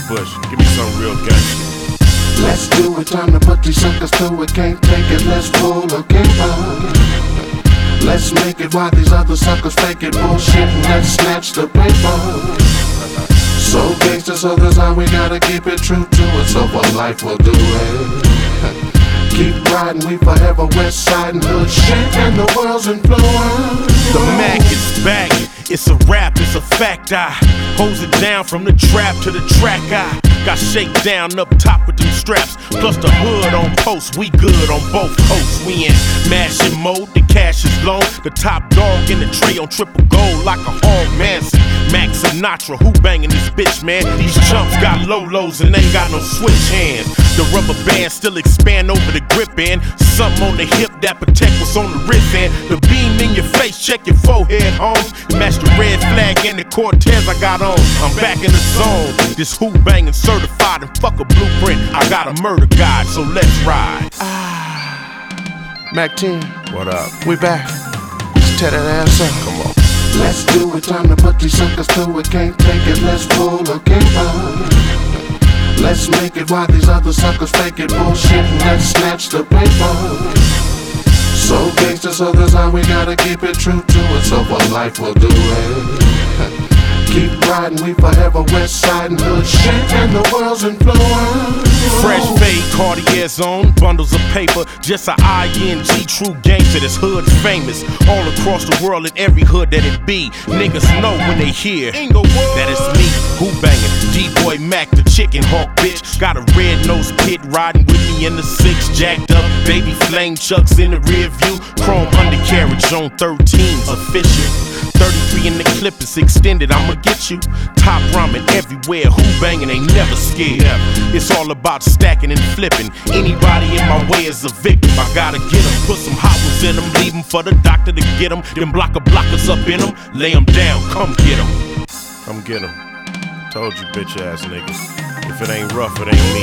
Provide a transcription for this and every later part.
Bush, give me some real gangster. Let's do it, time to put these suckers through it. Can't take it, let's pull a caper. Let's make it while these other suckers fake it. Bullshit, and let's snatch the paper. So gangsta, so that's how we gotta keep it true to it. So for life we'll do it. Keep riding, we forever west side and hood shit, and the world's influence. The Mac is back, it's a rap, it's a fact. I hose it down from the trap to the track. I got shake down up top with them straps, plus the hood on post. We good on both coasts. We in mashing mode, the cash is low. The top dog in the tray on triple gold like a hog Manson. Max Sinatra, who banging this bitch, man? These chumps got low lows and ain't got no switch hands. The rubber band still expand over the grip end. Something on the hip that protect what's on the wrist end. The beam in your face, check your forehead, homes. Match the red flag and the Cortez I got on. I'm back in the zone. This who banging certified and fuck a blueprint. I got a murder guide, so let's ride. Mac 10, What up? we back. Let's tear that ass up. Come on. Let's do it, time to put these suckers through it. Can't take it, let's pull a caper. Let's make it while these other suckers fake it. Bullshit, and let's snatch the paper. So gangsta, so that's how we gotta keep it true to it. So for life we'll do it. Keep riding, we forever west side and hood shit, and the world's influence. Fresh fade, Cartier's on, bundles of paper. Just a ING, true gangster that's hood famous. All across the world in every hood that it be. Niggas know when they hear that it's me, who banging. D-Boy Mac, the chicken hawk bitch. Got a red nose pit riding with me in the 6, jacked up. Baby flame chucks in the rear view. Chrome undercarriage on 13's official. 33 in the clip is extended, I'ma get you. Top rhyming everywhere, who banging ain't never scared. It's all about stacking and flipping. Anybody in my way is a victim. I gotta get them, put some hot ones in them, leave them for the doctor to get them. Them blockers up in them, lay them down, come get them. Come get them. Told you bitch ass niggas. If it ain't rough, it ain't me.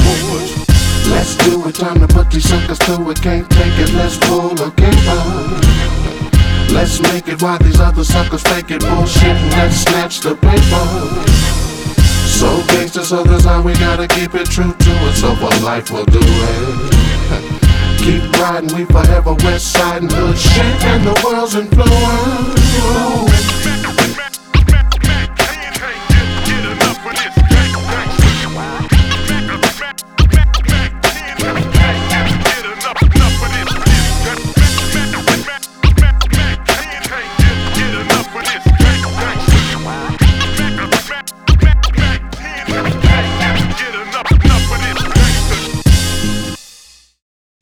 Let's do it, time to put these suckers through it. Can't take it, let's pull a caper. Let's make it while these other suckers fake it. Bullshit, and let's snatch the paper. So gangsta, so that's how we gotta keep it true to it. So for life we'll do it. Keep riding, we forever west side and hood shit, and the world's influence.